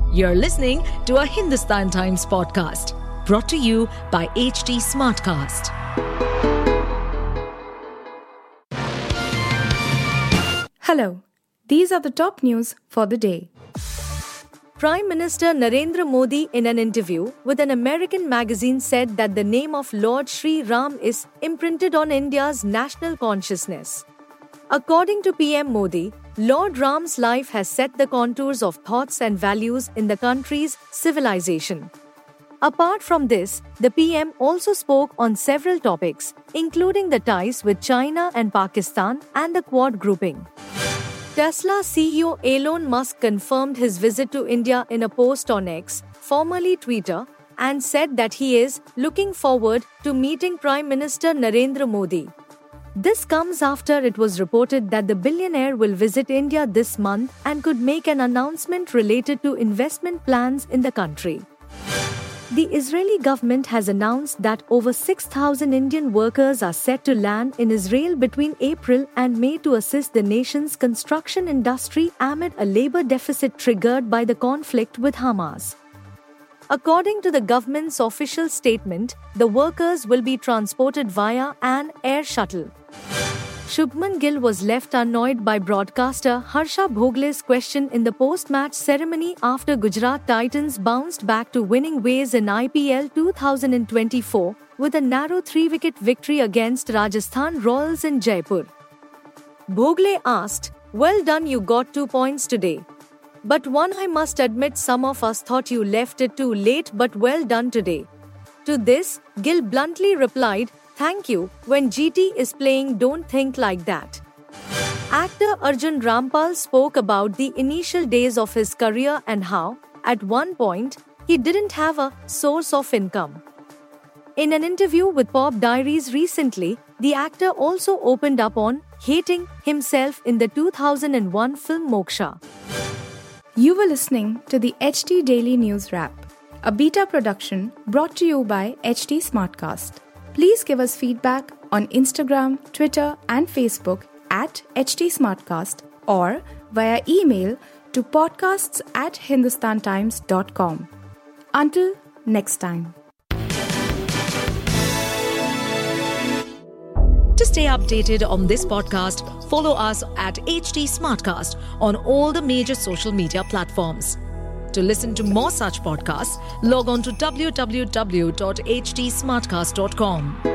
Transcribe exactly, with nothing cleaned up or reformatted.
You're listening to a Hindustan Times podcast brought to you by H T Smartcast. Hello, these are the top news for the day. Prime Minister Narendra Modi in an interview with an American magazine said that the name of Lord Shri Ram is imprinted on India's national consciousness. According to P M Modi, Lord Ram's life has set the contours of thoughts and values in the country's civilization. Apart from this, the P M also spoke on several topics, including the ties with China and Pakistan and the Quad grouping. Tesla C E O Elon Musk confirmed his visit to India in a post on X, formerly Twitter, and said that he is looking forward to meeting Prime Minister Narendra Modi. This comes after it was reported that the billionaire will visit India this month and could make an announcement related to investment plans in the country. The Israeli government has announced that over six thousand Indian workers are set to land in Israel between April and May to assist the nation's construction industry amid a labor deficit triggered by the conflict with Hamas. According to the government's official statement, the workers will be transported via an air shuttle. Shubman Gill was left annoyed by broadcaster Harsha Bhogle's question in the post-match ceremony after Gujarat Titans bounced back to winning ways in I P L twenty twenty-four with a narrow three-wicket victory against Rajasthan Royals in Jaipur. Bhogle asked, "Well done, you got two points today. But one, I must admit, some of us thought you left it too late, but well done today." To this, Gill bluntly replied, "Thank you, when G T is playing, don't think like that." Actor Arjun Rampal spoke about the initial days of his career and how, at one point, he didn't have a source of income. In an interview with Pop Diaries recently, the actor also opened up on hating himself in the two thousand one film Moksha. You were listening to the H T Daily News Wrap, a beta production brought to you by H T Smartcast. Please give us feedback on Instagram, Twitter, and Facebook at H T Smartcast or via email to podcasts at hindustantimes dot com. Until next time. To stay updated on this podcast, follow us at H T Smartcast on all the major social media platforms. To listen to more such podcasts, log on to w w w dot h t smartcast dot com.